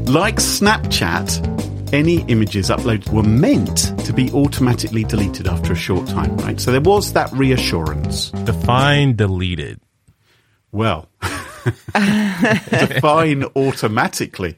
Like Snapchat, any images uploaded were meant to be automatically deleted after a short time, right? So there was that reassurance. Define deleted. Well, define automatically.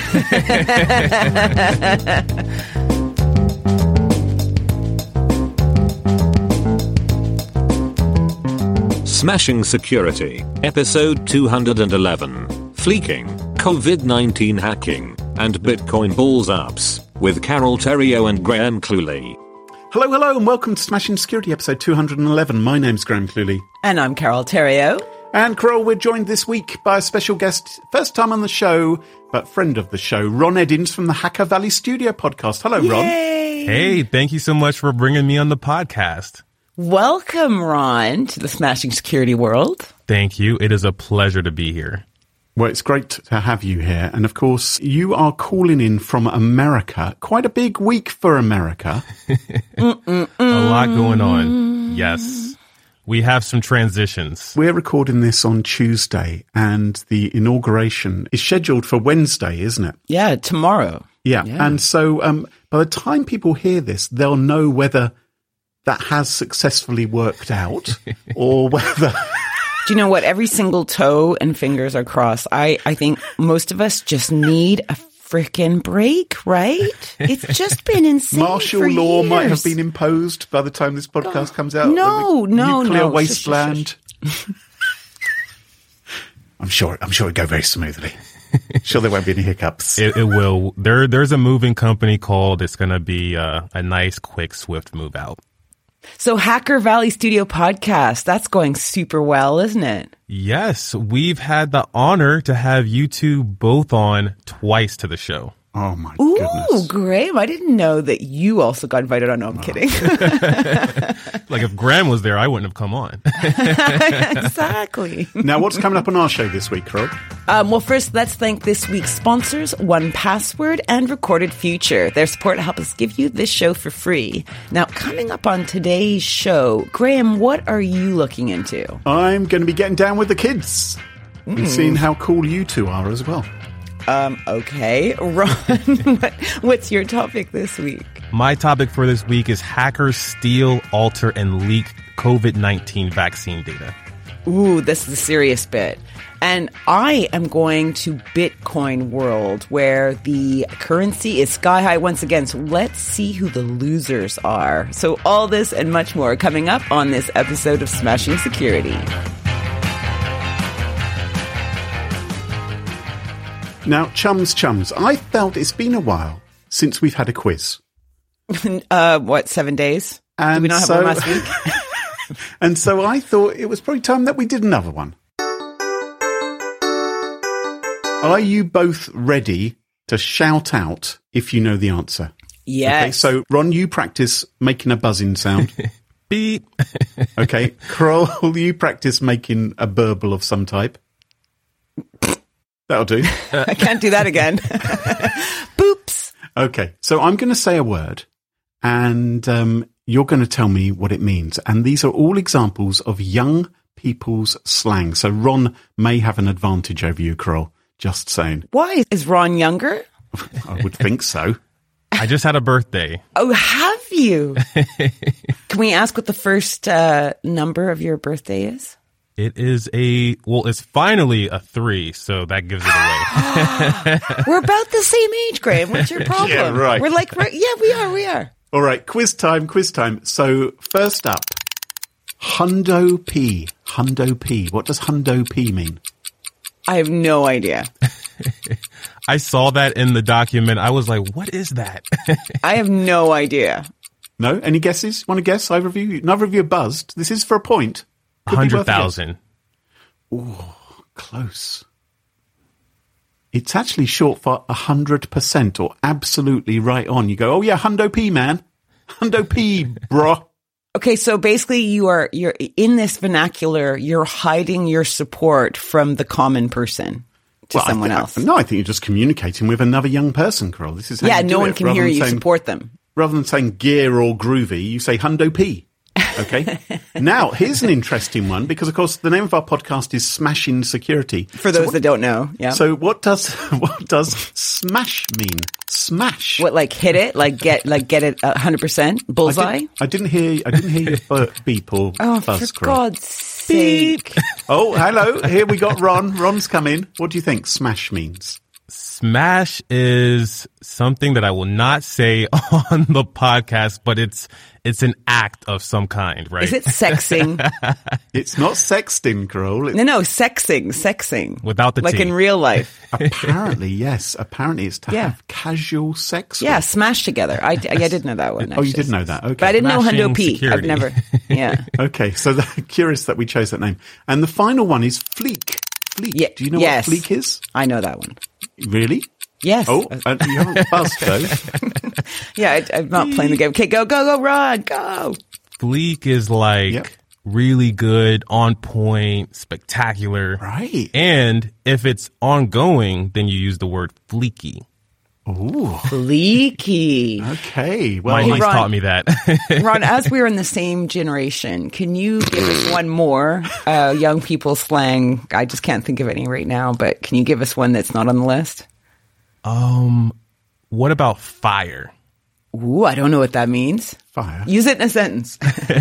Smashing Security, Episode 211, Fleeking, COVID-19 Hacking, and Bitcoin Balls Ups, with Carol Theriault and Graham Cluley. Hello, and welcome to Smashing Security, Episode 211. My name's Graham Cluley. And I'm Carol Theriault. And Carol, we're joined this week by a special guest, first time on the show, but friend of the show, Ron Eddins from the Hacker Valley Studio podcast. Hello, Ron. Yay. Hey, thank you so much for bringing me on the podcast. Welcome, Ron, to the Smashing Security world. Thank you. It is a pleasure to be here. Well, it's great to have you here. And of course, you are calling in from America. Quite a big week for America. A lot going on. Yes. We have some transitions. We're recording this on Tuesday, and the inauguration is scheduled for Wednesday, isn't it? Yeah, tomorrow. Yeah. And so by the time people hear this, they'll know whether that has successfully worked out or whether... Do you know what? Every single toe and fingers are crossed. I think most of us just need a freaking break, right? It's just been insane. Martial law might have been imposed by the time this podcast comes out. Nuclear wasteland. I'm sure it'll go very smoothly. Sure there won't be any hiccups. It will. There's a moving company called. It's going to be a nice, quick, swift move out. So Hacker Valley Studio podcast, that's going super well, isn't it? Yes, we've had the honor to have you two both on twice to the show. Oh, my goodness. Ooh, Graham, I didn't know that you also got invited on. No, I'm kidding. Like if Graham was there, I wouldn't have come on. Exactly. Now, what's coming up on our show this week, Carol? Well, first, let's thank this week's sponsors, 1Password and Recorded Future. Their support helps us give you this show for free. Now, coming up on today's show, Graham, what are you looking into? I'm going to be getting down with the kids and seeing how cool you two are as well. Okay. Ron, what's your topic this week? My topic for this week is hackers steal, alter, and leak COVID-19 vaccine data. Ooh, this is the serious bit. And I am going to Bitcoin world where the currency is sky high once again. So let's see who the losers are. So all this and much more coming up on this episode of Smashing Security. Now, chums, I felt it's been a while since we've had a quiz. 7 days? And did we not have one last week? And so I thought it was probably time that we did another one. Are you both ready to shout out if you know the answer? Yes. Okay, so Ron, you practice making a buzzing sound. Beep. Okay, Carol, you practice making a burble of some type. That'll do. I can't do that again. Boops. Okay, so I'm going to say a word, and you're going to tell me what it means. And these are all examples of young people's slang. So Ron may have an advantage over you, Carol. Just saying. Why? Is Ron younger? I would think so. I just had a birthday. Oh, have you? Can we ask what the first number of your birthday is? It is it's finally a 3, so that gives it away. We're about the same age, Graham. What's your problem? Yeah, right. We're like, we are. All right, quiz time. So first up, Hundo P. What does Hundo P mean? I have no idea. I saw that in the document. I was like, what is that? I have no idea. No? Any guesses? Want to guess? Neither of you are buzzed. This is for a point. 100,000. Ooh, close. It's actually short for 100% or absolutely right on. You go, oh yeah, Hundo P, man. Hundo P, bro. Okay, so basically you're in this vernacular, you're hiding your support from the common person to someone else. I think you're just communicating with another young person, Carol. This is how you do no one it. can hear you support them. Rather than saying gear or groovy, you say Hundo P. Okay. Now, here's an interesting one because, of course, the name of our podcast is Smashing Security. For those that don't know, yeah. So what does smash mean? Smash. What, like hit it? Like get it 100%? Bullseye? I didn't hear your beep or buzz. For God's sake. Oh, hello. Here we got Ron. Ron's come in. What do you think smash means? Smash is something that I will not say on the podcast, but it's an act of some kind, right? Is it sexing? It's not sexting, Carol. No, sexing. Without the like T. in real life. Apparently, yes. Apparently, it's to have casual sex. Yeah, smash together. I did know that one. Actually. Oh, you did know that. Okay. But I didn't know Smashing Hundo P. security. I've never. Yeah. Okay, so curious that we chose that name. And the final one is Fleek. Fleek. Yeah, Do you know yes. what Fleek is? I know that one. Really? Yes. Oh, you haven't buzzed though. Yeah, I'm not playing the game. Okay, go, Rod, go. Fleek is like really good, on point, spectacular. Right. And if it's ongoing, then you use the word fleeky. Ooh. Fleeky. Okay. Well, My niece Ron- taught me that. Ron, as we're in the same generation, can you give us one more young people slang? I just can't think of any right now, but can you give us one that's not on the list? What about fire? Ooh, I don't know what that means. fire. Use it in a sentence.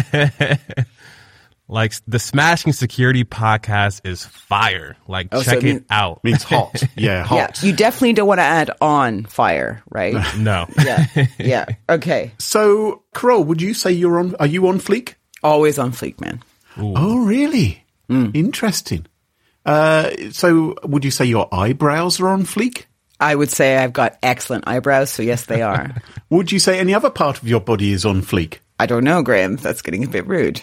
Like the Smashing Security podcast is fire. Like Oh, so check it mean- it out. Means hot. Yeah, hot. Yeah, you definitely don't want to add on fire, right? No. Yeah. Okay. So, Carol, would you say are you on Fleek? Always on fleek, man. Oh, really? Interesting. So would you say your eyebrows are on fleek? I would say I've got excellent eyebrows, so yes, they are. Would you say any other part of your body is on fleek? I don't know, Graham. That's getting a bit rude.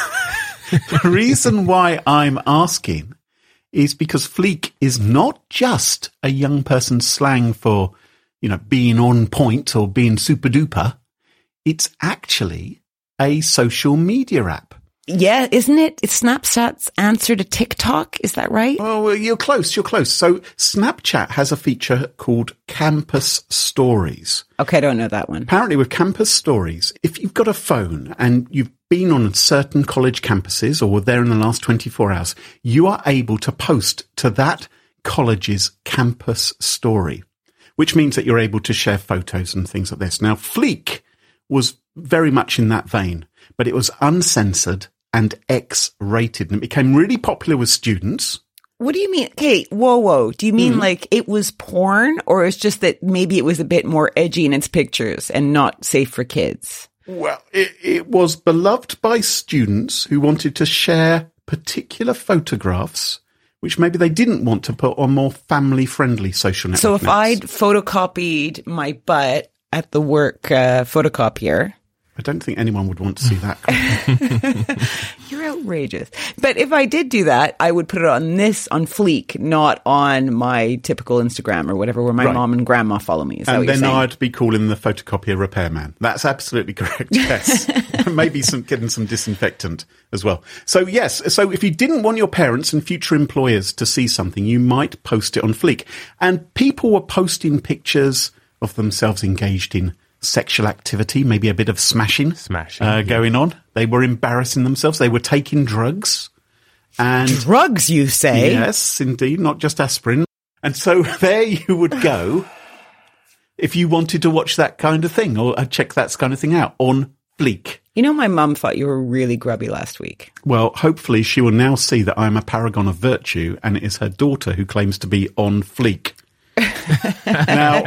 The reason why I'm asking is because fleek is not just a young person's slang for, being on point or being super duper. It's actually a social media app. Yeah, isn't it? It's Snapchat's answer to TikTok. Is that right? Oh, well, you're close. So Snapchat has a feature called Campus Stories. Okay, I don't know that one. Apparently with Campus Stories, if you've got a phone and you've been on certain college campuses or were there in the last 24 hours, you are able to post to that college's campus story, which means that you're able to share photos and things like this. Now, Fleek was very much in that vein, but it was uncensored and X-rated, and it became really popular with students. What do you mean? Okay, whoa. Do you mean like it was porn, or it's just that maybe it was a bit more edgy in its pictures and not safe for kids? Well, it was beloved by students who wanted to share particular photographs, which maybe they didn't want to put on more family-friendly social networks. So if I'd photocopied my butt at the work photocopier... I don't think anyone would want to see that. You're outrageous. But if I did do that, I would put it on Fleek, not on my typical Instagram or whatever where my mom and grandma follow me. Is that what And you're then saying? I'd be calling the photocopier repairman. That's absolutely correct, yes. Maybe getting some disinfectant as well. So yes, so if you didn't want your parents and future employers to see something, you might post it on Fleek. And people were posting pictures of themselves engaged in sexual activity, maybe a bit of smashing going on. They were embarrassing themselves. They were taking drugs. And drugs, you say? Yes, indeed, not just aspirin. And so there you would go if you wanted to watch that kind of thing or check that kind of thing out on Fleek. You know, my mum thought you were really grubby last week. Well, hopefully she will now see that I'm a paragon of virtue and it is her daughter who claims to be on Fleek. Now,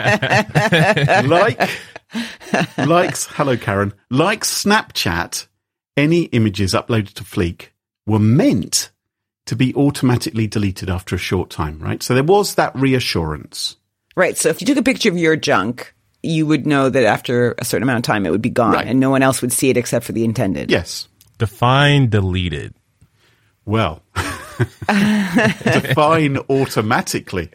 hello Karen, like Snapchat, any images uploaded to Fleek were meant to be automatically deleted after a short time, right? So there was that reassurance. Right, so if you took a picture of your junk, you would know that after a certain amount of time it would be gone and no one else would see it except for the intended. Yes. Define deleted. Well, define automatically.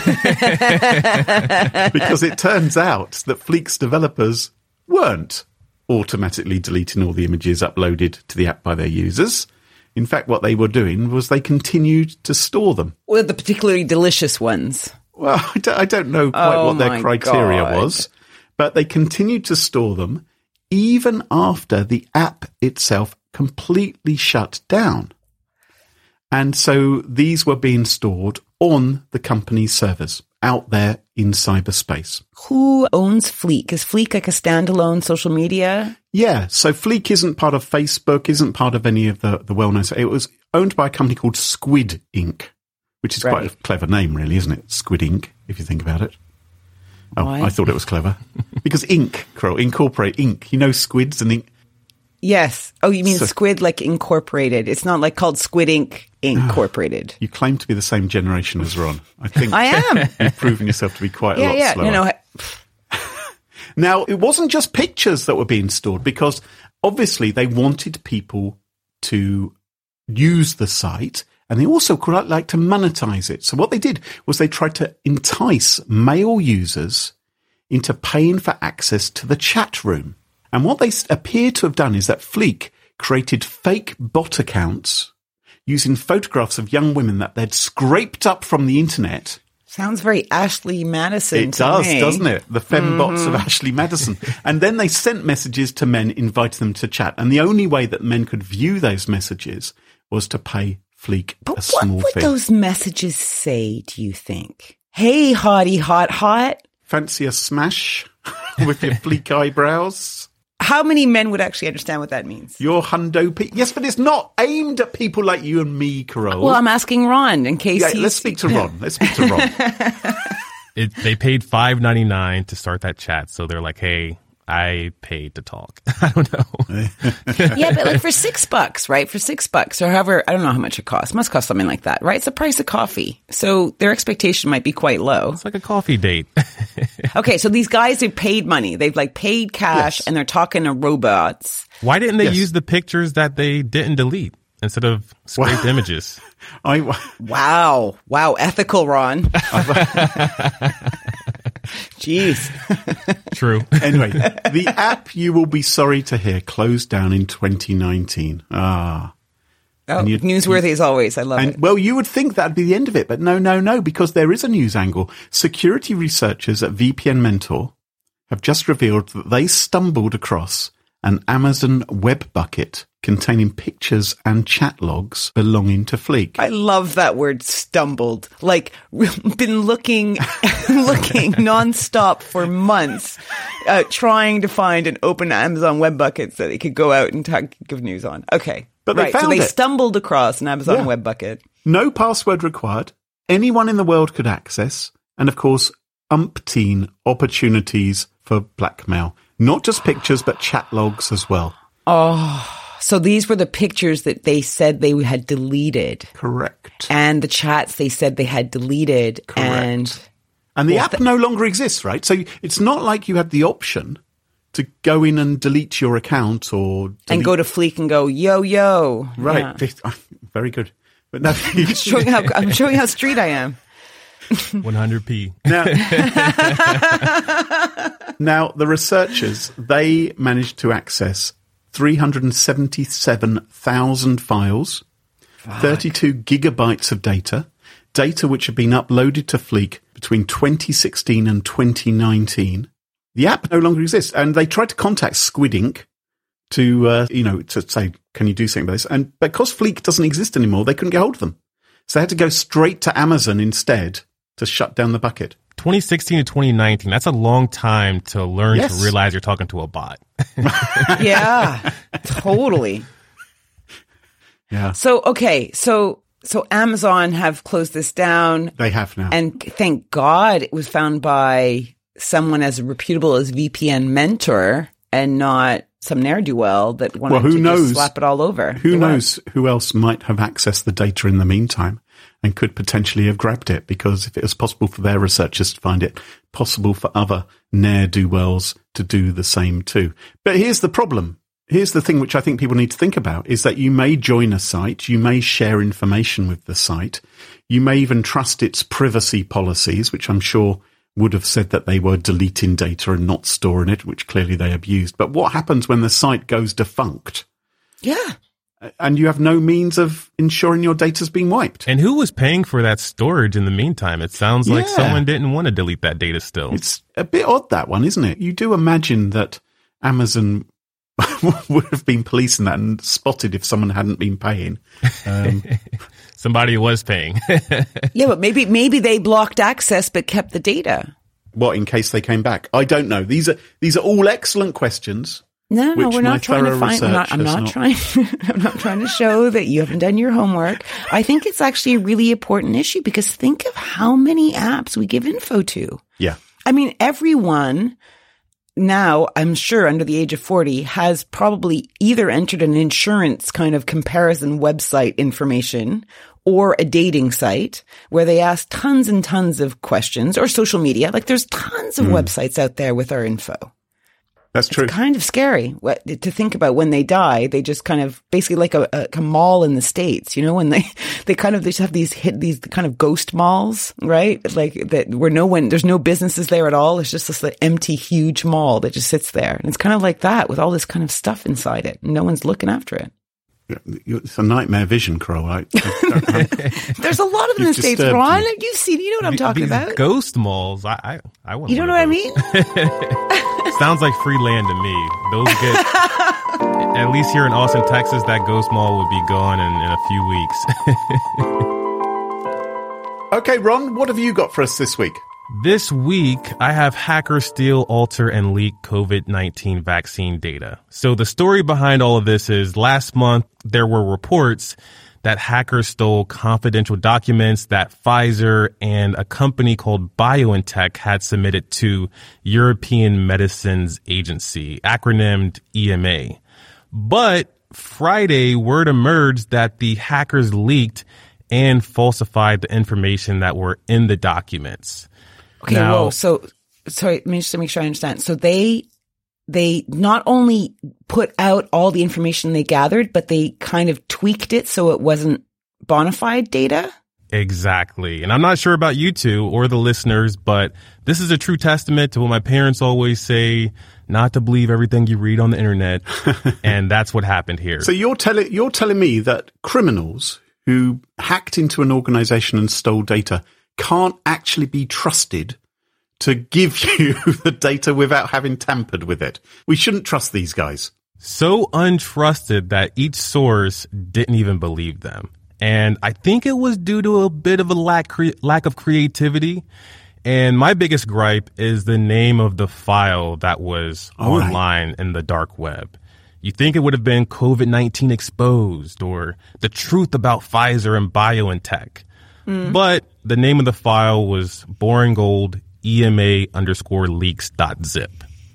Because it turns out that Fleek's developers weren't automatically deleting all the images uploaded to the app by their users. In fact, what they were doing was they continued to store them. Well, the particularly delicious ones. Well, I don't know quite what their criteria was, but they continued to store them even after the app itself completely shut down. And so these were being stored on the company's servers out there in cyberspace. Who owns Fleek? Is Fleek like a standalone social media? Yeah, so Fleek isn't part of Facebook, isn't part of any of the well-known. It was owned by a company called Squid Inc., which is quite a clever name, really, isn't it? Squid Inc., if you think about it. Oh, Why? I thought it was clever. Because ink, incorporate ink. You know squids and ink. Yes. Oh, you mean Squid like incorporated. It's not like called Squid Inc. Incorporated. You claim to be the same generation as Ron. I think I am. You've proven yourself to be quite a lot slower. No. Now, it wasn't just pictures that were being stored, because obviously they wanted people to use the site, and they also quite like to monetize it. So what they did was they tried to entice male users into paying for access to the chat room. And what they appear to have done is that Fleek created fake bot accounts using photographs of young women that they'd scraped up from the internet. Sounds very Ashley Madison It does, me. doesn't it? The fembots of Ashley Madison. And then they sent messages to men, inviting them to chat. And the only way that men could view those messages was to pay Fleek a small What would fee. those messages say, do you think? Hey, hottie, hot. Fancy a smash with your Fleek eyebrows? How many men would actually understand what that means? Your hundo Yes, but it's not aimed at people like you and me, Carole. Well, I'm asking Ron in case he's... Let's speak to Ron. They paid $5.99 to start that chat. So they're like, hey, I paid to talk. I don't know. Yeah, but like for $6, right? For $6 or however, I don't know how much it costs. It must cost something like that, right? It's the price of coffee. So their expectation might be quite low. It's like a coffee date. Okay, so these guys who paid money, they've like paid cash and they're talking to robots. Why didn't they use the pictures that they didn't delete instead of scraped images? Wow, ethical, Ron. Jeez. True. Anyway, the app, you will be sorry to hear, closed down in 2019. Oh, newsworthy as always. I love it. Well, you would think that'd be the end of it, but no, because there is a news angle. Security researchers at VPN Mentor have just revealed that they stumbled across an Amazon web bucket containing pictures and chat logs belonging to Fleek. I love that word, stumbled. Like, been looking nonstop for months, trying to find an open Amazon web bucket so they could go out and give news on. Okay. But they found so they it. Stumbled across an Amazon web bucket. No password required. Anyone in the world could access. And of course, umpteen opportunities for blackmail. Not just pictures, but chat logs as well. Oh, so these were the pictures that they said they had deleted. Correct. And the chats they said they had deleted. Correct. And the app no longer exists, right? So it's not like you had the option to go in and delete your account or... And go to Fleek and go, yo. Right. Yeah. Very good. But no, I'm showing how street I am. 100p. Now, the researchers, they managed to access 377,000 files, 32 gigabytes of data which had been uploaded to Fleek between 2016 and 2019. The app no longer exists, and they tried to contact Squid Inc. to say, can you do something about this? And because Fleek doesn't exist anymore, they couldn't get hold of them. So they had to go straight to Amazon instead to shut down the bucket. 2016 to 2019, that's a long time to learn to realize you're talking to a bot. Yeah, totally. Yeah. So, okay, so Amazon have closed this down. They have now. And thank God it was found by someone as reputable as VPN Mentor and not some ne'er-do-well that wanted to just slap it all over. Who knows who else might have accessed the data in the meantime and could potentially have grabbed it, because if it was possible for their researchers to find it, possible for other ne'er-do-wells to do the same too. But here's the problem. Here's the thing which I think people need to think about, is that you may join a site, you may share information with the site, you may even trust its privacy policies, which I'm sure would have said that they were deleting data and not storing it, which clearly they abused. But what happens when the site goes defunct? Yeah. And you have no means of ensuring your data's being wiped. And who was paying for that storage in the meantime? It sounds like someone didn't want to delete that data still. It's a bit odd, that one, isn't it? You do imagine that Amazon would have been policing that and spotted if someone hadn't been paying. Somebody was paying. Yeah, but maybe they blocked access but kept the data. What, in case they came back? I don't know. These are all excellent questions. No, which we're my not trying to thorough find. research I'm not has trying. I'm not trying to show that you haven't done your homework. I think it's actually a really important issue because think of how many apps we give info to. Yeah. I mean, everyone now, I'm sure under the age of 40 has probably either entered an insurance kind of comparison website information or a dating site where they ask tons and tons of questions, or social media. Like there's tons of websites out there with our info. That's true. It's kind of scary to think about when they die. They just kind of basically like a mall in the States, you know, when they just have these kind of ghost malls, right? Like that where there's no businesses there at all. It's just this like, empty, huge mall that just sits there. And it's kind of like that with all this kind of stuff inside it. No one's looking after it. It's a nightmare vision, Carol. There's a lot of them in the States, Ron. You've seen, you know what I'm talking about. Ghost malls. I want. You don't know what I mean? Sounds like free land to me. Those get, at least here in Austin, Texas, that ghost mall would be gone in a few weeks. Okay, Ron, what have you got for us this week? This week, I have hackers steal, alter, and leak COVID-19 vaccine data. So the story behind all of this is last month, there were reports that hackers stole confidential documents that Pfizer and a company called BioNTech had submitted to European Medicines Agency, acronymed EMA. But Friday, word emerged that the hackers leaked and falsified the information that were in the documents. Okay, whoa. So, sorry, let me just make sure I understand. So they not only put out all the information they gathered, but they kind of tweaked it so it wasn't bona fide data? Exactly. And I'm not sure about you two or the listeners, but this is a true testament to what my parents always say, not to believe everything you read on the internet. And that's what happened here. So you're telling me that criminals who hacked into an organization and stole data can't actually be trusted to give you the data without having tampered with it. We shouldn't trust these guys. So untrusted that each source didn't even believe them. And I think it was due to a bit of a lack of creativity. And my biggest gripe is the name of the file that was online in the dark web. You think it would have been COVID-19 exposed or the truth about Pfizer and BioNTech. But the name of the file was boring old EMA_leaks.zip.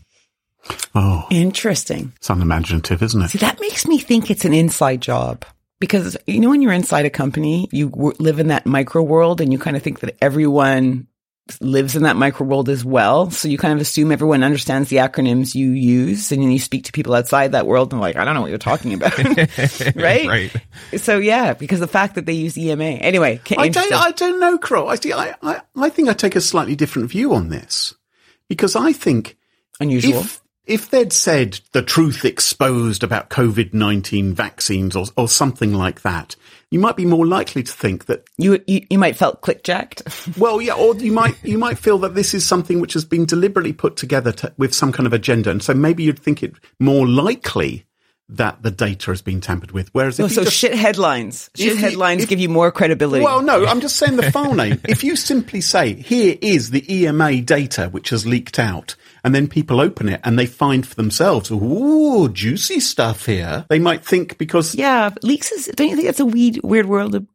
Oh, interesting. It's unimaginative, isn't it? See, that makes me think it's an inside job. Because, you know, when you're inside a company, you live in that micro world and you kind of think that everyone lives in that micro world as well. So you kind of assume everyone understands the acronyms you use, and then you speak to people outside that world and like, I don't know what you're talking about. Right? Right. So yeah, because the fact that they use EMA. Anyway. I don't know, Crow. I think I take a slightly different view on this, because I think unusual. If they'd said the truth exposed about COVID-19 vaccines or something like that, you might be more likely to think that you might felt clickjacked. Well, yeah, or you might feel that this is something which has been deliberately put together with some kind of agenda, and so maybe you'd think it more likely that the data has been tampered with. Whereas shit headlines give you more credibility. Well, no, I'm just saying the file name. If you simply say, here is the EMA data which has leaked out, and then people open it and they find for themselves, ooh, juicy stuff here. They might think because... Yeah, leaks is... Don't you think that's a weird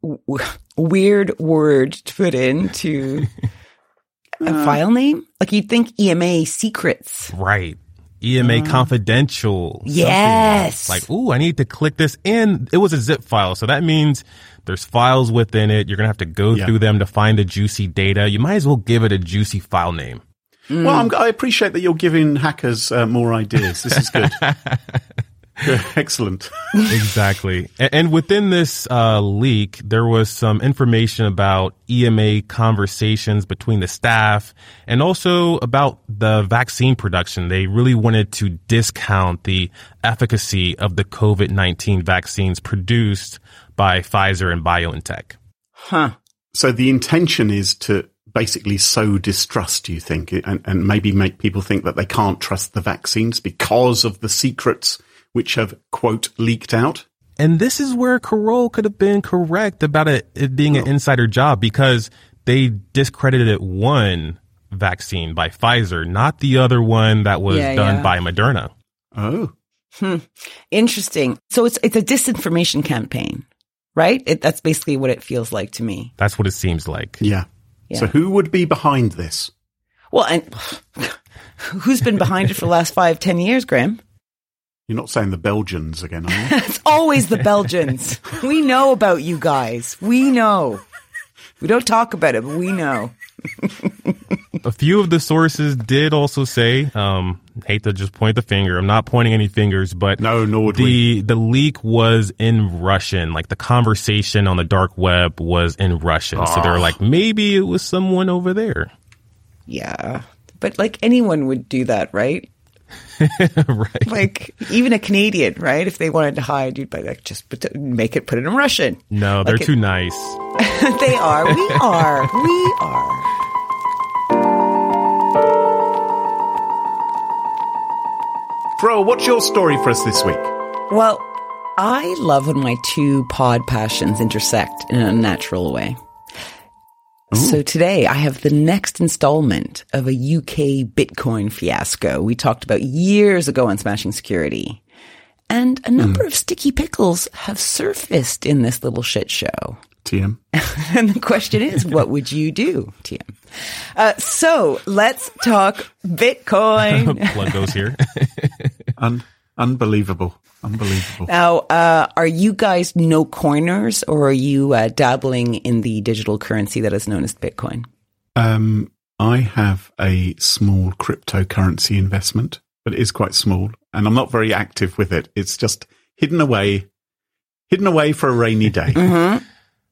word to put into a file name? Like you'd think EMA secrets. Right. EMA confidential. Yes. Like, ooh, I need to click this in. It was a zip file. So that means there's files within it. You're going to have to go through them to find the juicy data. You might as well give it a juicy file name. Well, I appreciate that you're giving hackers more ideas. This is good. Excellent. Exactly. And within this leak, there was some information about EMA conversations between the staff and also about the vaccine production. They really wanted to discount the efficacy of the COVID-19 vaccines produced by Pfizer and BioNTech. Huh. So the intention is to basically sow distrust, you think, and maybe make people think that they can't trust the vaccines because of the secrets which have, quote, leaked out. And this is where Carole could have been correct about it being an insider job, because they discredited one vaccine by Pfizer, not the other one that was done by Moderna. Oh. Interesting. So it's a disinformation campaign, right? That's basically what it feels like to me. That's what it seems like. Yeah. So who would be behind this? Well, and who's been behind it for the last 5-10 years, Graham? You're not saying the Belgians again, are you? It's always the Belgians. We know about you guys. We know. We don't talk about it, but we know. A few of the sources did also say, hate to just point the finger, I'm not pointing any fingers, but no, nor would we. The leak was in Russian. Like the conversation on the dark web was in Russian. So they were like, maybe it was someone over there. Yeah. But like anyone would do that, right? Right. Like even a Canadian, right? If they wanted to hide, you'd be like, just put it in Russian. No, they're too nice. They are. We are. We are. Bro, what's your story for us this week? Well, I love when my two pod passions intersect in a natural way. Ooh. So today I have the next installment of a UK Bitcoin fiasco we talked about years ago on Smashing Security. And a number of sticky pickles have surfaced in this little shit show. TM. And the question is, what would you do, TM? So let's talk Bitcoin. Plug goes here. Unbelievable. Unbelievable. Now, are you guys no coiners, or are you dabbling in the digital currency that is known as Bitcoin? I have a small cryptocurrency investment, but it is quite small, and I'm not very active with it. It's just hidden away for a rainy day. Mm-hmm.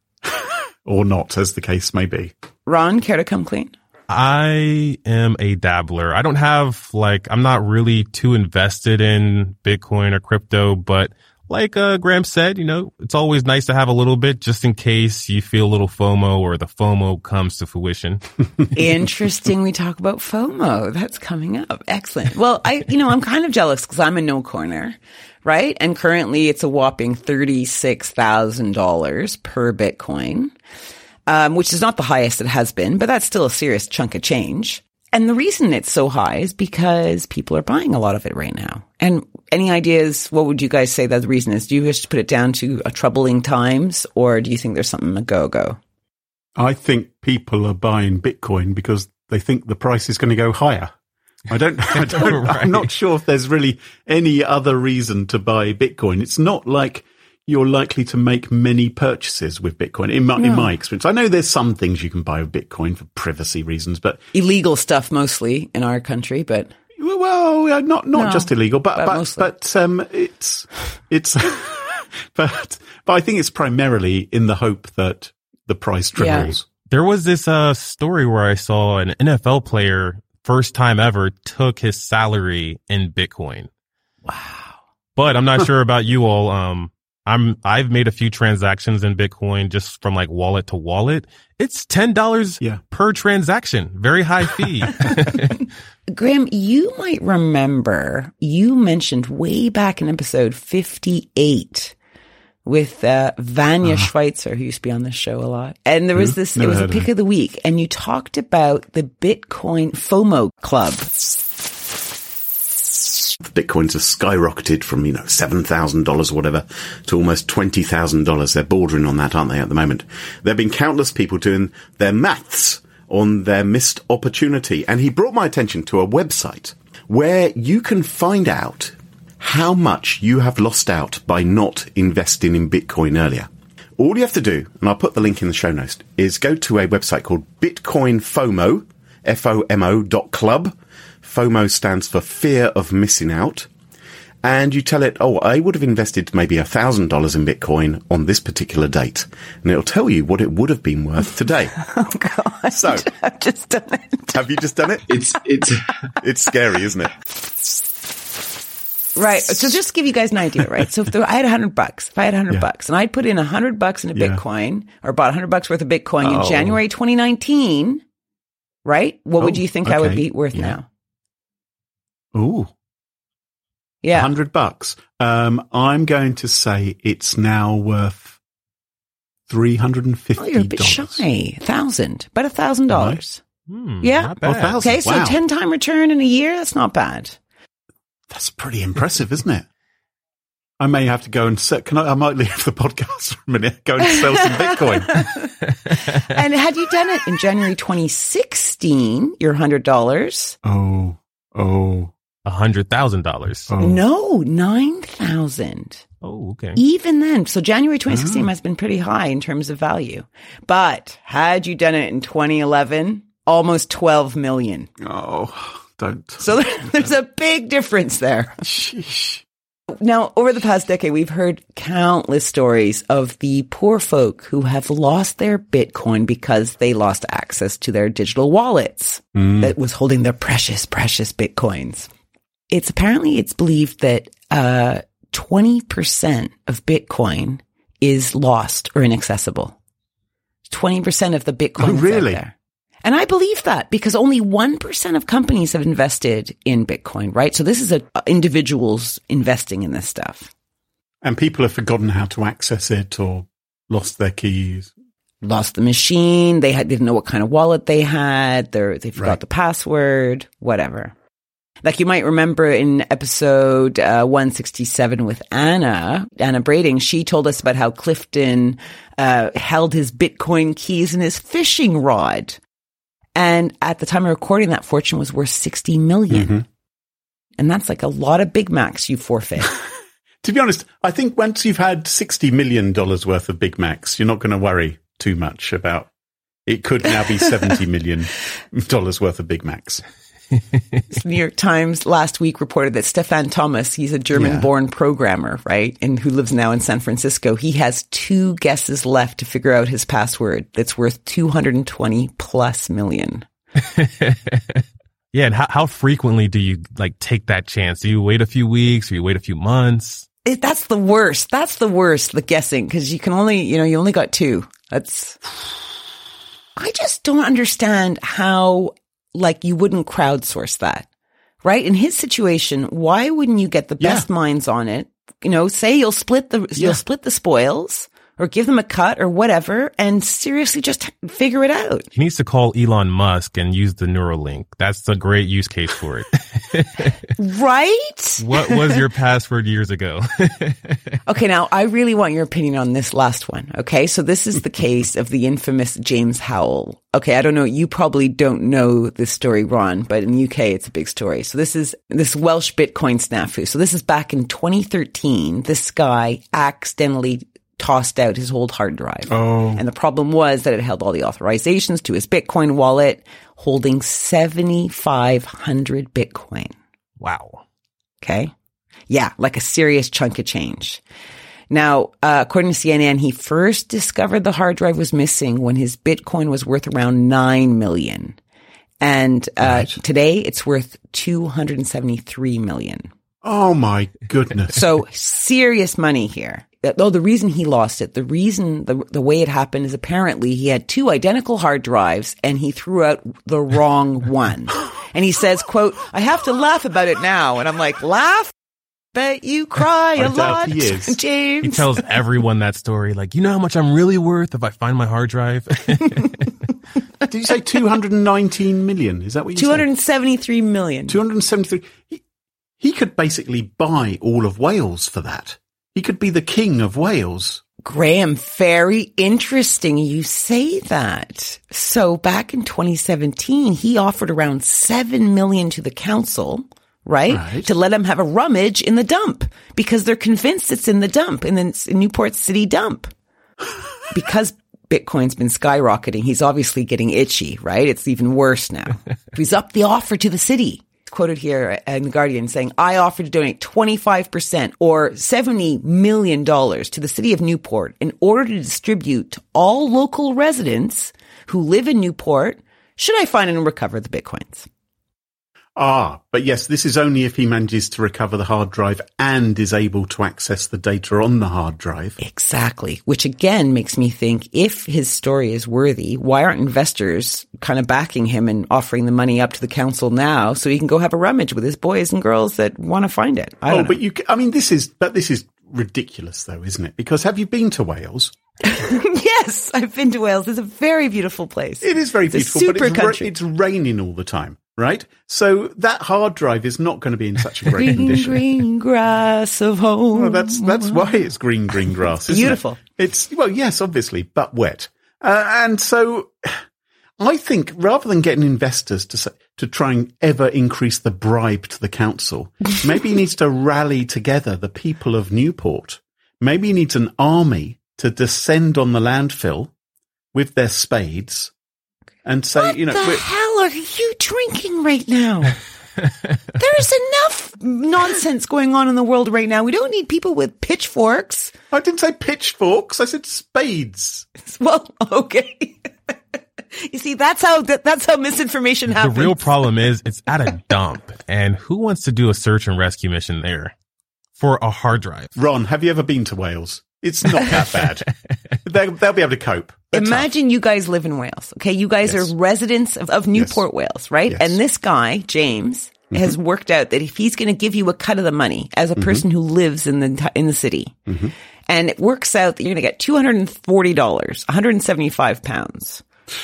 Or not, as the case may be. Ron, care to come clean? I am a dabbler. I don't have I'm not really too invested in Bitcoin or crypto, but like Graham said, it's always nice to have a little bit just in case you feel a little FOMO or the FOMO comes to fruition. Interesting. We talk about FOMO. That's coming up. Excellent. Well, I'm kind of jealous because I'm a no coiner, right? And currently it's a whopping $36,000 per Bitcoin. Which is not the highest it has been, but that's still a serious chunk of change. And the reason it's so high is because people are buying a lot of it right now. And any ideas, what would you guys say that the reason is? Do you wish to put it down to troubling times, or do you think there's something a go-go? I think people are buying Bitcoin because they think the price is going to go higher. Right. I'm not sure if there's really any other reason to buy Bitcoin. It's not like you're likely to make many purchases with Bitcoin, in my experience. I know there's some things you can buy with Bitcoin for privacy reasons, but illegal stuff mostly in our country. But not just illegal, but I think it's primarily in the hope that the price triples. Yeah. There was this story where I saw an NFL player, first time ever, took his salary in Bitcoin. Wow! But I'm not sure about you all. I've made a few transactions in Bitcoin just from wallet to wallet. It's $10 per transaction. Very high fee. Graham, you might remember you mentioned way back in episode 58 with Vanya Schweitzer, who used to be on this show a lot. And there was it was a pick of the week, and you talked about the Bitcoin FOMO Club. Bitcoins have skyrocketed from, $7,000 or whatever to almost $20,000. They're bordering on that, aren't they, at the moment? There have been countless people doing their maths on their missed opportunity. And he brought my attention to a website where you can find out how much you have lost out by not investing in Bitcoin earlier. All you have to do, and I'll put the link in the show notes, is go to a website called Bitcoin FOMO, FOMO.club. FOMO stands for fear of missing out. And you tell it, I would have invested maybe $1,000 in Bitcoin on this particular date. And it'll tell you what it would have been worth today. Oh, God. So, I've just done it. Have you just done it? It's scary, isn't it? Right. So just to give you guys an idea, right? So if I had $100, and I put in $100 in a Bitcoin, or bought $100 worth of Bitcoin in January 2019, right? What would you think I would be worth now? Ooh. Yeah. $100. I'm going to say it's now worth $350. Oh, you're a bit shy. $1,000. About $1,000. Yeah. Not bad. 1,000. Okay, so Wow. 10-time return in a year, that's not bad. That's pretty impressive, isn't it? I may have to go and I might leave the podcast for a minute, go and sell some Bitcoin. And had you done it in January 2016, your $100? Oh. $100,000. Oh. No, 9,000. Oh, okay. Even then. So January 2016 has been pretty high in terms of value. But had you done it in 2011, almost 12 million. Oh, don't. So there's a big difference there. Sheesh. Now, over the past decade, we've heard countless stories of the poor folk who have lost their Bitcoin because they lost access to their digital wallets that was holding their precious, precious Bitcoins. It's believed that 20% of Bitcoin is lost or inaccessible. 20% of the Bitcoin is really? out there. And I believe that because only 1% of companies have invested in Bitcoin, right? So this is individuals investing in this stuff. And people have forgotten how to access it or lost their keys. Lost the machine. They didn't know what kind of wallet they had. They forgot Right. the password, whatever. Like you might remember in episode 167 with Anna Brading, she told us about how Clifton held his Bitcoin keys in his fishing rod. And at the time of recording, that fortune was worth 60 million. Mm-hmm. And that's like a lot of Big Macs you forfeit. To be honest, I think once you've had $60 million worth of Big Macs, you're not going to worry too much about it. Could now be $70 million worth of Big Macs. The New York Times last week reported that Stefan Thomas, he's a German-born programmer, right, and who lives now in San Francisco. He has 2 guesses left to figure out his password that's worth 220 plus million. Yeah, and how frequently do you take that chance? Do you wait a few weeks or you wait a few months? That's the worst. That's the worst, the guessing, because you can only, you only got 2. I just don't understand how you wouldn't crowdsource that, right? In his situation, why wouldn't you get the best minds on it? Say you'll split the spoils or give them a cut or whatever and seriously just figure it out. He needs to call Elon Musk and use the Neuralink. That's a great use case for it. Right? What was your password years ago? Okay, now I really want your opinion on this last one. Okay, so this is the case of the infamous James Howell. Okay, I don't know. You probably don't know this story, Ron, but in the UK, it's a big story. So this is this Welsh Bitcoin snafu. So this is back in 2013. This guy accidentally tossed out his old hard drive. Oh. And the problem was that it held all the authorizations to his Bitcoin wallet, holding 7,500 Bitcoin. Wow. Okay. Yeah, like a serious chunk of change. Now, according to CNN, he first discovered the hard drive was missing when his Bitcoin was worth around 9 million. And today it's worth 273 million. Oh my goodness. So serious money here. Though the reason he lost it, the way it happened is apparently he had 2 identical hard drives and he threw out the wrong one. And he says, quote, "I have to laugh about it now." And I'm like, laugh? Bet you cry a lot, he James. He tells everyone that story. You know how much I'm really worth if I find my hard drive? Did you say 219 million? Is that what you said? 273 million. 273. He could basically buy all of Wales for that. He could be the king of Wales. Graham, very interesting you say that. So back in 2017, he offered around 7 million to the council, right? To let him have a rummage in the dump because they're convinced it's in the dump, in the Newport City dump. Because Bitcoin's been skyrocketing, he's obviously getting itchy, right? It's even worse now. He's upped the offer to the city. Quoted here in The Guardian saying, "I offer to donate 25% or $70 million to the city of Newport in order to distribute to all local residents who live in Newport should I find and recover the Bitcoins." But yes, this is only if he manages to recover the hard drive and is able to access the data on the hard drive. Exactly. Which again makes me think, if his story is worthy, why aren't investors kind of backing him and offering the money up to the council now so he can go have a rummage with his boys and girls that want to find it? I don't know. This is ridiculous though, isn't it? Because have you been to Wales? Yes, I've been to Wales. It's a very beautiful place. It is very beautiful, super but country. It's raining all the time. Right? So that hard drive is not going to be in such a great condition. Green grass of home. Well, that's why it's green grass, isn't beautiful. It's, well, yes, obviously, but wet. And so I think rather than getting investors to try and ever increase the bribe to the council, maybe he needs to rally together the people of Newport. Maybe he needs an army to descend on the landfill with their spades and say, what the hell are you drinking right now? There's enough nonsense going on in the world right now. We don't need people with pitchforks. I didn't say pitchforks. I said spades. Well, okay. You see, that's how misinformation happens. The real problem is it's at a dump, and who wants to do a search and rescue mission there for a hard drive? Ron, have you ever been to Wales? It's not that bad. They'll be able to cope. Imagine you guys live in Wales, okay? You guys are residents of Newport, Wales, right? Yes. And this guy, James, has worked out that if he's going to give you a cut of the money as a person who lives in the city, and it works out that you're going to get $240, 175 pounds.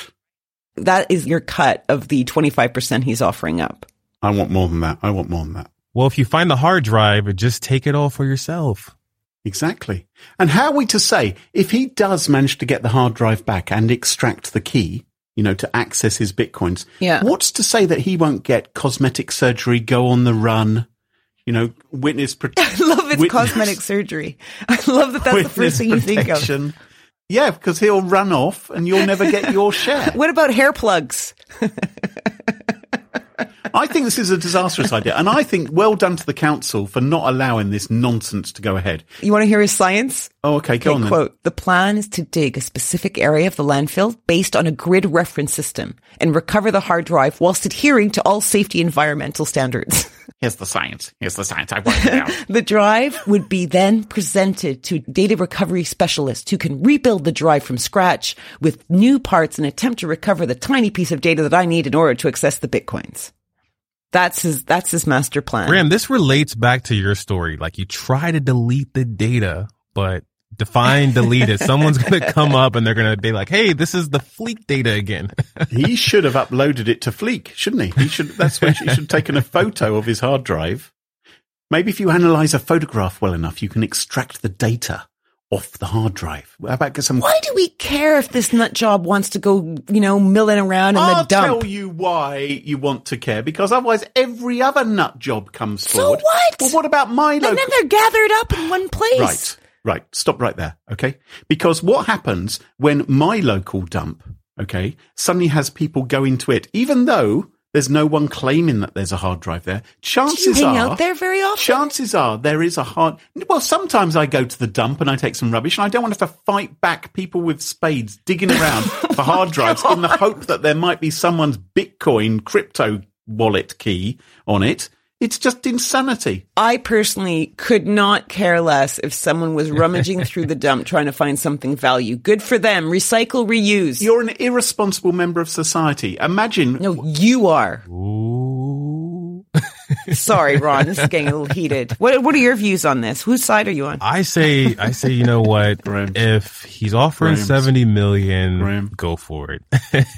That is your cut of the 25% he's offering up. I want more than that. Well, if you find the hard drive, just take it all for yourself. Exactly. And how are we to say, if he does manage to get the hard drive back and extract the key, to access his bitcoins, what's to say that he won't get cosmetic surgery, go on the run, witness protection? I love it's cosmetic surgery. I love that that's the first thing you think of. Yeah, because he'll run off and you'll never get your share. What about hair plugs? I think this is a disastrous idea. And I think well done to the council for not allowing this nonsense to go ahead. You want to hear his science? Oh, okay, go on then. Quote, the plan is to dig a specific area of the landfill based on a grid reference system and recover the hard drive whilst adhering to all safety environmental standards. Here's the science. I worked it out. The drive would be then presented to data recovery specialists who can rebuild the drive from scratch with new parts and attempt to recover the tiny piece of data that I need in order to access the bitcoins. That's his master plan. Graham, this relates back to your story. Like, you try to delete the data, but define delete it. Someone's going to come up and they're going to be like, hey, this is the Fleek data again. He should have uploaded it to Fleek, shouldn't he? That's when he should have taken a photo of his hard drive. Maybe if you analyze a photograph well enough, you can extract the data off the hard drive. How about some? Why do we care if this nut job wants to go, milling around in the dump? I'll tell you why you want to care, because otherwise every other nut job comes forward. So what? Well, what about my local? And then they're gathered up in one place. Right. Stop right there. Okay. Because what happens when my local dump, suddenly has people go into it, even though there's no one claiming that there's a hard drive there. Chances Do you hang are, out there very often? Chances are there is a hard. Well, sometimes I go to the dump and I take some rubbish, and I don't want to have to fight back people with spades digging around for hard drives in the hope that there might be someone's Bitcoin crypto wallet key on it. It's just insanity. I personally could not care less if someone was rummaging through the dump trying to find something value. Good for them. Recycle, reuse. You're an irresponsible member of society. Imagine. No, you are. Ooh. Sorry, Ron. This is getting a little heated. What are your views on this? Whose side are you on? I say, you know what? Graham. If he's offering $70 million, Graham. Go for it.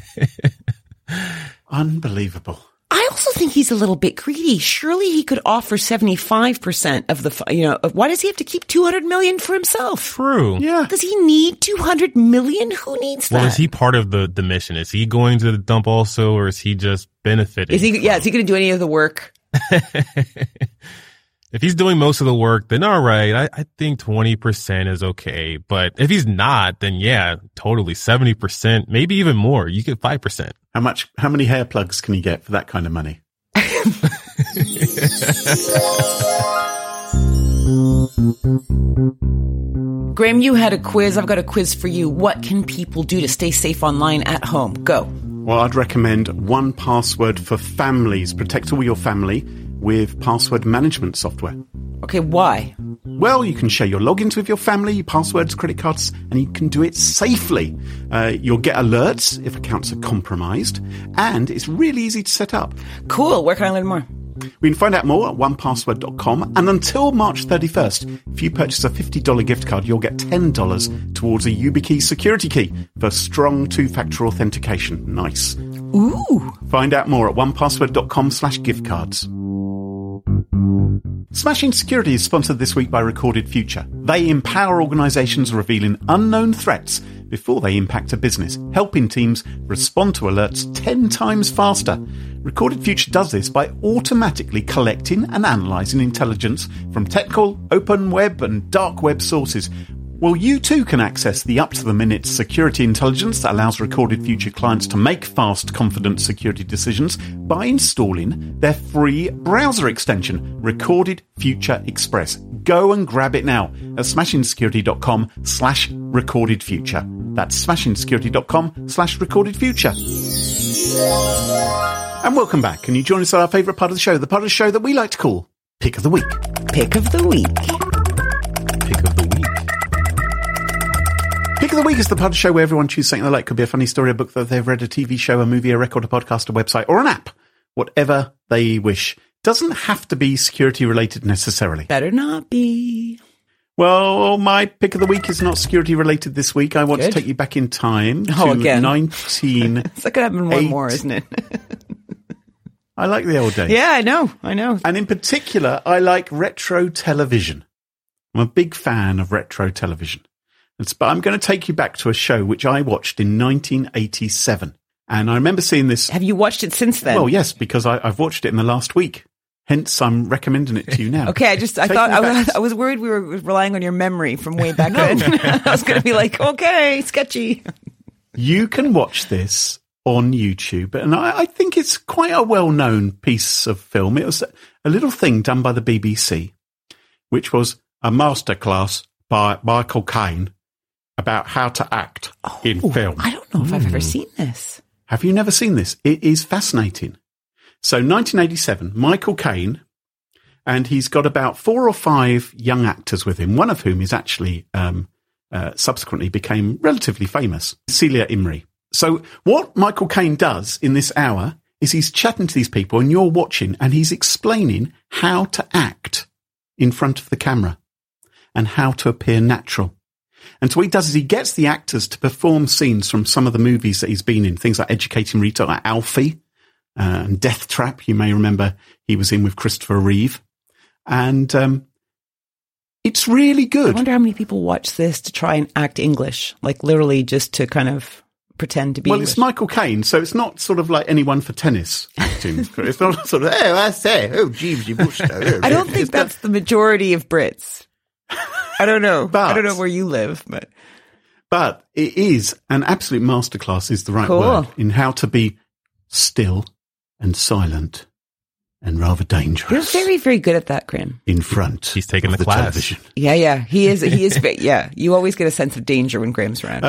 Unbelievable. I also think he's a little bit greedy. Surely he could offer 75% of the, why does he have to keep 200 million for himself? True. Yeah. Does he need 200 million? Who needs that? Well, is he part of the mission? Is he going to the dump also, or is he just benefiting? Is he going to do any of the work? If he's doing most of the work, then all right. I think 20% is okay. But if he's not, then yeah, totally 70%, maybe even more. You get 5%. How many hair plugs can you get for that kind of money? Graham, you had a quiz. I've got a quiz for you. What can people do to stay safe online at home? Go. Well, I'd recommend 1Password for families. Protect all your family with password management software. Okay, why? Well, you can share your logins with your family, your passwords, credit cards, and you can do it safely. You'll get alerts if accounts are compromised, and it's really easy to set up. Cool. Where can I learn more? We can find out more at onepassword.com, and until March 31st, if you purchase a $50 gift card, you'll get $10 towards a YubiKey security key for strong two-factor authentication. Nice. Ooh. Find out more at onepassword.com/gift cards. Smashing Security is sponsored this week by Recorded Future. They empower organisations revealing unknown threats before they impact a business, helping teams respond to alerts 10 times faster. Recorded Future does this by automatically collecting and analysing intelligence from technical, open web and dark web sources. Well, you too can access the up-to-the-minute security intelligence that allows Recorded Future clients to make fast, confident security decisions by installing their free browser extension, Recorded Future Express. Go and grab it now at smashingsecurity.com/recordedfuture. That's smashingsecurity.com/recordedfuture. And welcome back. Can you join us at our favourite part of the show, the part of the show that we like to call Pick of the Week. Pick of the week. Pick of the week. Pick of the Week is the part of the show where everyone chooses something they like. Could be a funny story, a book that they've read, a TV show, a movie, a record, a podcast, a website, or an app. Whatever they wish. Doesn't have to be security related necessarily. Better not be. Well, my pick of the week is not security related this week. I want to take you back in time to again. 19... It's like it happened one more, isn't it? I like the old days. Yeah, I know. And in particular, I like retro television. I'm a big fan of retro television. But I'm going to take you back to a show which I watched in 1987. And I remember seeing this. Have you watched it since then? Well, yes, because I've watched it in the last week. Hence, I'm recommending it to you now. Okay, I was worried we were relying on your memory from way back then. I was going to be like, okay, sketchy. You can watch this on YouTube, and I think it's quite a well-known piece of film. It was a little thing done by the BBC, which was a masterclass by Michael Caine about how to act in film. I don't know if I've ever seen this. Have you never seen this? It is fascinating. So 1987, Michael Caine, and he's got about 4 or 5 young actors with him, one of whom is actually subsequently became relatively famous, Celia Imrie. So what Michael Caine does in this hour is he's chatting to these people and you're watching and he's explaining how to act in front of the camera and how to appear natural. And so what he does is he gets the actors to perform scenes from some of the movies that he's been in, things like Educating Rita, like Alfie, and Death Trap. You may remember he was in with Christopher Reeve. And it's really good. I wonder how many people watch this to try and act English, like literally just to kind of pretend to be English. It's Michael Caine, so it's not sort of like anyone for tennis acting. It's not sort of, I say, Jeeves, you Bush. I don't think that's the majority of Brits. I don't know. I don't know where you live, but it is an absolute masterclass is the right word in how to be still and silent and rather dangerous. You're very, very good at that, Graham. In front. He's taking the class. Television. Yeah. He is. Yeah. You always get a sense of danger when Graham's around.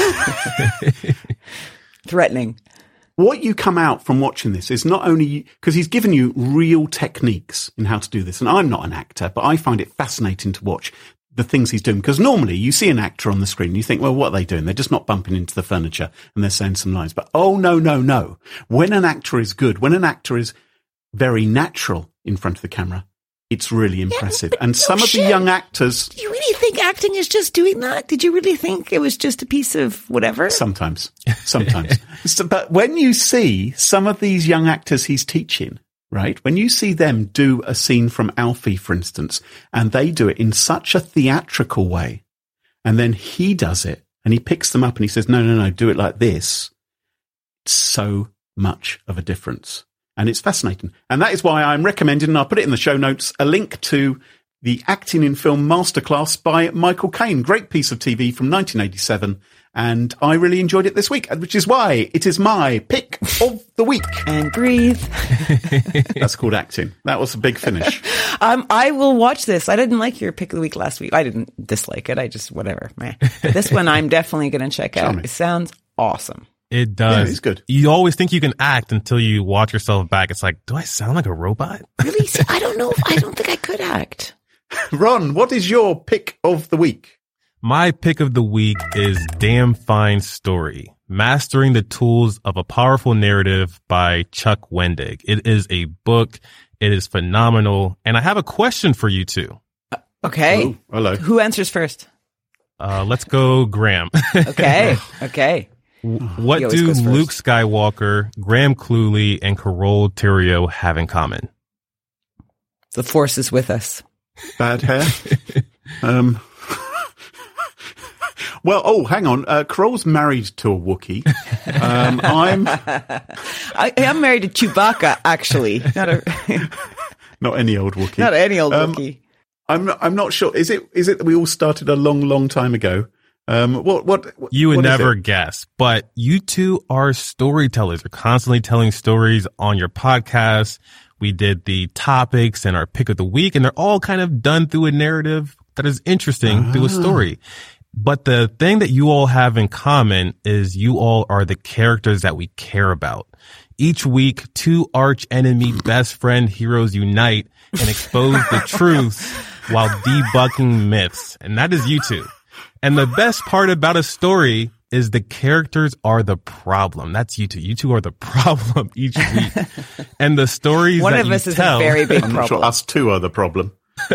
Threatening. What you come out from watching this is not only because he's given you real techniques in how to do this. And I'm not an actor, but I find it fascinating to watch the things he's doing. Because normally you see an actor on the screen and you think, well, what are they doing? They're just not bumping into the furniture and they're saying some lines. But no. When an actor is good, when an actor is very natural in front of the camera, it's really impressive. Yeah, and some of the young actors... Do you really think acting is just doing that? Did you really think it was just a piece of whatever? Sometimes. But when you see some of these young actors he's teaching, right? When you see them do a scene from Alfie, for instance, and they do it in such a theatrical way, and then he does it, and he picks them up and he says, no, do it like this. It's so much of a difference. And it's fascinating. And that is why I'm recommending, and I'll put it in the show notes, a link to the Acting in Film Masterclass by Michael Caine. Great piece of TV from 1987. And I really enjoyed it this week, which is why it is my pick of the week. And breathe. That's called acting. That was a big finish. I will watch this. I didn't like your pick of the week last week. I didn't dislike it. I just, whatever. This one I'm definitely going to check out. It sounds awesome. It does. Yeah, it's good. You always think you can act until you watch yourself back. It's like, do I sound like a robot? Really? I don't know. I don't think I could act. Ron, what is your pick of the week? My pick of the week is Damn Fine Story, Mastering the Tools of a Powerful Narrative by Chuck Wendig. It is a book. It is phenomenal. And I have a question for you two. Okay. Oh, hello. Who answers first? Let's go, Graham. Okay. Okay. What He always do goes first. Luke Skywalker, Graham Cluley, and Carole Theriault have in common? The Force is with us. Bad hair. Well, oh, hang on. Carole's married to a Wookiee. I am married to Chewbacca, actually. Not any old Wookiee. Not any old Wookiee. I'm not sure. Is it that we all started a long time ago? What You would what is never it? guess, but you two are storytellers. You're constantly telling stories on your podcast. We did the topics and our pick of the week, and they're all kind of done through a narrative that is interesting through a story. But the thing that you all have in common is you all are the characters that we care about. Each week, two arch enemy best friend heroes unite and expose the truth while debunking myths. And that is you two. And the best part about a story is the characters are the problem. That's you two. You two are the problem each week. And the stories One that of you us is tell, a very big I'm not problem. sure us two are the problem.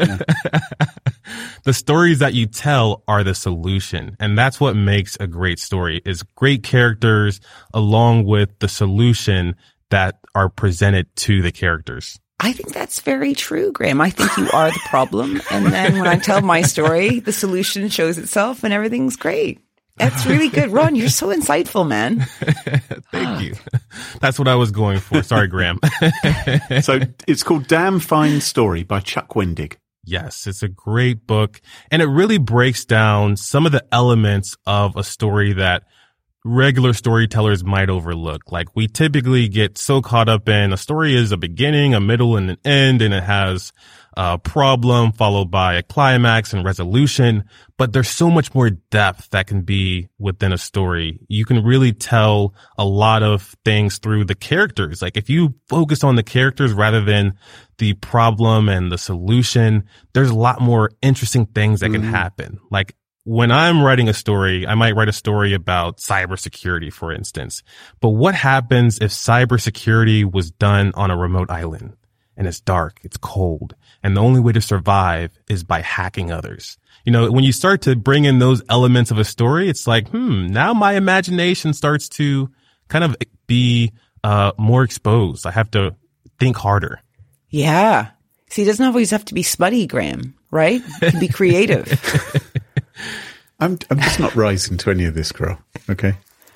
the stories that you tell are the solution. And that's what makes a great story is great characters along with the solution that are presented to the characters. I think that's very true, Graham. I think you are the problem. And then when I tell my story, the solution shows itself and everything's great. That's really good. Ron, you're so insightful, man. Thank you. That's what I was going for. Sorry, Graham. So it's called Damn Fine Story by Chuck Wendig. Yes, it's a great book. And it really breaks down some of the elements of a story that regular storytellers might overlook. Like we typically get so caught up in a story is a beginning, a middle, and an end, and it has a problem followed by a climax and resolution. But there's so much more depth that can be within a story. You can really tell a lot of things through the characters. Like if you focus on the characters rather than the problem and the solution, there's a lot more interesting things that can happen. Like when I'm writing a story, I might write a story about cybersecurity, for instance. But what happens if cybersecurity was done on a remote island and it's dark, it's cold, and the only way to survive is by hacking others? You know, when you start to bring in those elements of a story, it's like, now my imagination starts to kind of be more exposed. I have to think harder. Yeah. See, it doesn't always have to be smutty, Graham, right? It can be creative. I'm just not rising to any of this, Carole. Okay.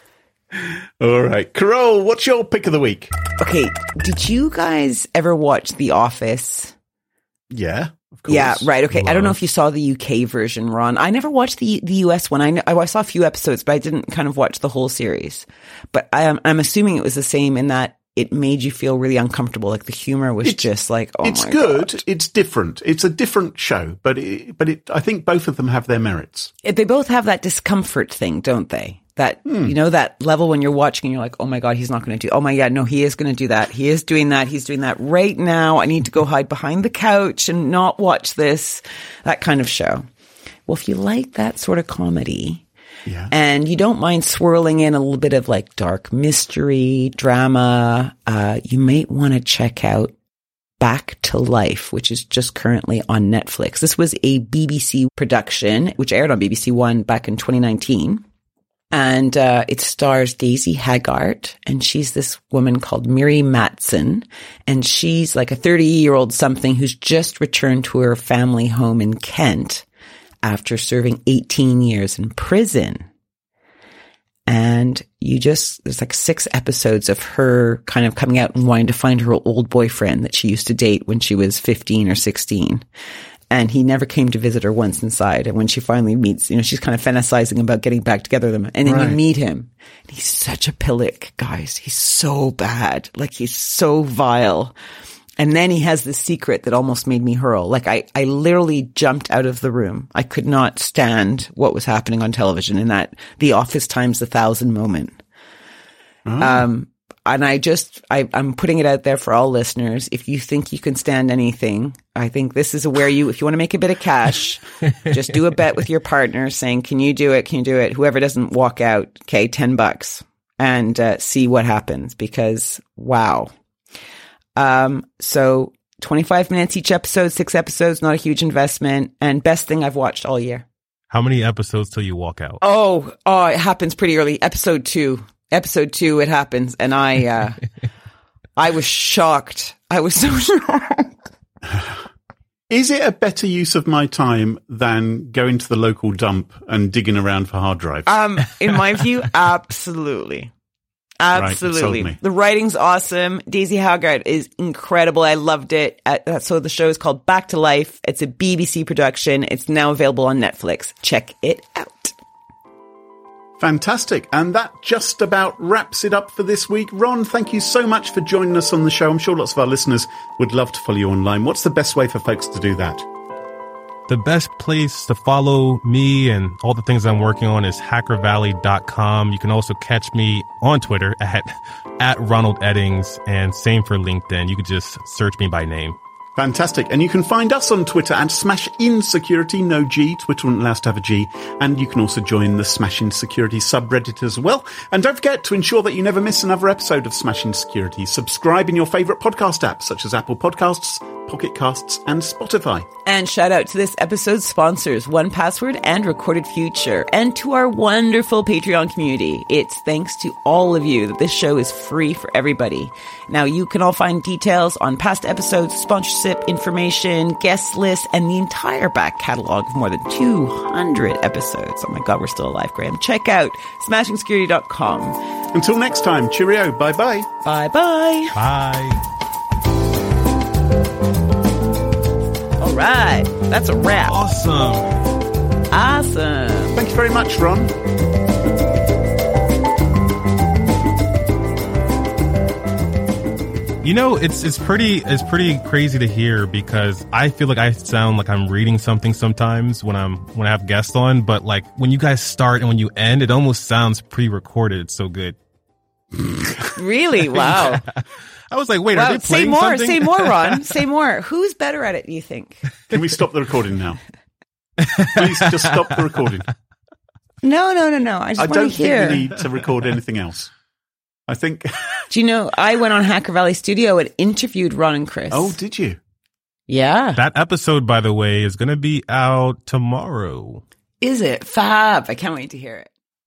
All right. Carole, what's your pick of the week? Okay. Did you guys ever watch The Office? Yeah, of course. Yeah, right. Okay. I don't know if you saw the UK version, Ron. I never watched the US one. I saw a few episodes, but I didn't kind of watch the whole series. But I'm assuming it was the same in that it made you feel really uncomfortable. Like the humor was just like, oh my God. It's good. It's different. It's a different show, but I think both of them have their merits. They both have that discomfort thing, don't they? That, you know, that level when you're watching and you're like, oh my God, he's not going to do, oh my God, no, he is going to do that. He is doing that. He's doing that right now. I need to go hide behind the couch and not watch this, that kind of show. Well, if you like that sort of comedy, Yeah. and you don't mind swirling in a little bit of like dark mystery, drama, you might want to check out Back to Life, which is just currently on Netflix. This was a BBC production, which aired on BBC One back in 2019. And it stars Daisy Haggart, and she's this woman called Miri Matson, and she's like a 30-year-old something who's just returned to her family home in Kent after serving 18 years in prison. And there's like 6 episodes of her kind of coming out and wanting to find her old boyfriend that she used to date when she was 15 or 16. And he never came to visit her once inside. And when she finally meets, you know, she's kind of fantasizing about getting back together with him. And then you meet him. And he's such a pillock, guys. He's so bad. Like, he's so vile. And then he has this secret that almost made me hurl. Like, I literally jumped out of the room. I could not stand what was happening on television in that The Office times 1,000 moment. And I'm putting it out there for all listeners. If you think you can stand anything, I think this is where if you want to make a bit of cash, just do a bet with your partner saying, can you do it? Can you do it? Whoever doesn't walk out, okay, $10 and see what happens, because wow. So 25 minutes each episode, 6 episodes, not a huge investment, and best thing I've watched all year. How many episodes till you walk out? Oh, it happens pretty early. Episode 2, it happens. And I was shocked. I was so shocked. Is it a better use of my time than going to the local dump and digging around for hard drives? In my view, absolutely. Absolutely. Right, the writing's awesome. Daisy Haggard is incredible. I loved it. So the show is called Back to Life. It's a BBC production. It's now available on Netflix. Check it out. Fantastic. And that just about wraps it up for this week. Ron, thank you so much for joining us on the show. I'm sure lots of our listeners would love to follow you online. What's the best way for folks to do that? The best place to follow me and all the things I'm working on is hackervalley.com. You can also catch me on Twitter at Ronald Eddings, and same for LinkedIn. You can just search me by name. Fantastic. And you can find us on Twitter at Smash In Security, no G. Twitter wouldn't allow us to have a G. And you can also join the Smash In Security subreddit as well. And don't forget to ensure that you never miss another episode of Smash In Security. Subscribe in your favourite podcast apps, such as Apple Podcasts, Pocket Casts, and Spotify. And shout out to this episode's sponsors, 1Password and Recorded Future, and to our wonderful Patreon community. It's thanks to all of you that this show is free for everybody. Now, you can all find details on past episodes, sponsorship information, guest lists, and the entire back catalog of more than 200 episodes. Oh my God, we're still alive, Graham. Check out smashingsecurity.com. Until next time, cheerio. Bye-bye. Bye-bye. Bye. All right. That's a wrap. Awesome. Thank you very much, Ron. You know, it's pretty crazy to hear, because I feel like I sound like I'm reading something sometimes when I have guests on, but like when you guys start and when you end, it almost sounds pre-recorded. It's so good. Really? Wow. I was like, wait, are they playing something? Say more, Ron. Say more. Who's better at it, do you think? Can we stop the recording now? Please just stop the recording. No. I don't think we need to record anything else. I think... Do you know, I went on Hacker Valley Studio and interviewed Ron and Chris. Oh, did you? Yeah. That episode, by the way, is going to be out tomorrow. Is it? Fab. I can't wait to hear it.